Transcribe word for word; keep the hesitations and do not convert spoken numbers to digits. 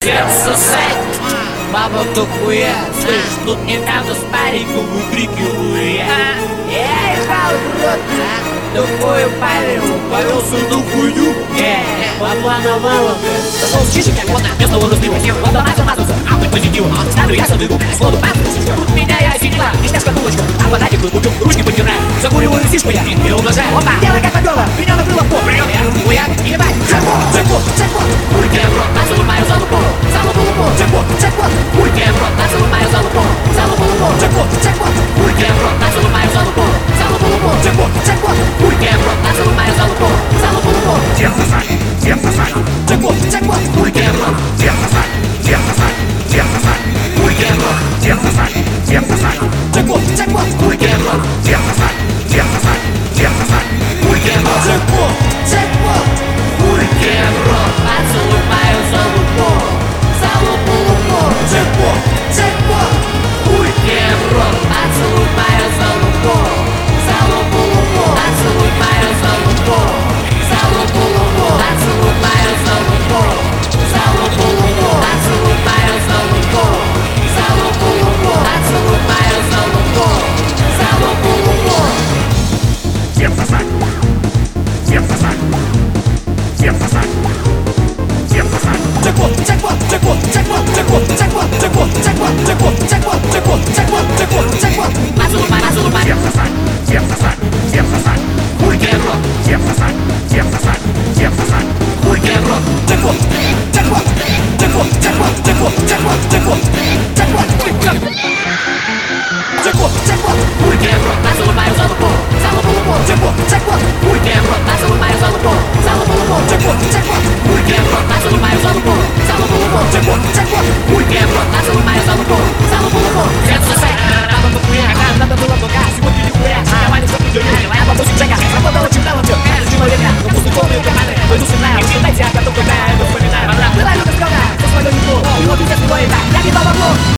Сосать, баба дохуя. Слышь, тут недавно с париком выкрикиваю я. Я играл в рот, а? Духую парень, повелся на хуйню. Бабла навалом, зашел с чишек, как вот на место он разбил. Он домазал мазался, а мы позитивом. Ставлю я садыгу, словно паспорт. Тут меня я осенила, ништяшка булочка. А податик выпучу, ручки потираю. Закуриваю сишку я и умножаю. Опа, делай как попёрло, меня накрыло в пол. Я хуяк, ебать, джекпот, джекпот, джекпот. Хуйке в рот, нацелуй мою залу пол. Залу полупол, джекпот, джекпот. Хуйке в рот, нацелуй мою залу пол. Залу полупол, джекпот, джекпот. Хуйке в рот, нацелуй мою залу пол. Залу полупол, джекпот, джекпот. Хуйке в рот, нацелуй мою залу пол. Залу полупол. Всем сосать, всем сосать. Джекпот, джекпот. Хуйке в рот. Всем сосать, всем сосать, всем сосать. Хуйке в рот. Всем сосать, всем сосать. Джекпот, джекпот. Хуйке в рот. Всем сосать, всем сосать, всем сосать. Хуйке в рот. Джекпот, джекпот. Хуйке в рот. Нацелуй мою залу пол. Залу полупол. Джекпот, джекпот. Хуйке в рот. Нацелуй мою залу пол. Залу полупол. Нацелуй мою залу пол. Залу полупол. Нацелуй мою залу пол. Залу полупол. Нацелуй мою залу пол. Залу полупол. Нацелуй мою залу пол. Залу полупол. Всем сосать, всем сосать, всем сосать, всем сосать. Джекпот, джекпот, джекпот, джекпот, джекпот, джекпот, джекпот, джекпот, джекпот, джекпот, джекпот, джекпот, джекпот, джекпот. Нацелуй мою, нацелуй мою. Всем сосать, всем сосать, всем сосать. Хуйке в рот. Всем сосать, всем сосать, всем сосать. Хуйке в рот. Джекпот, джекпот, джекпот, джекпот, джекпот, джекпот, джекпот, джекпот, джекпот, джекпот. Хуйке в рот. Нацелуй мою залу пол. Залу полупол. Джекпот, джекпот. Хуйке в рот. Нацелуй мою залу пол. Залу полупол. Джекпот, джекпот. Хуйке в рот. Нацелуй мою залу пол. Залу полупол. Джекпот, джекпот. Хуйке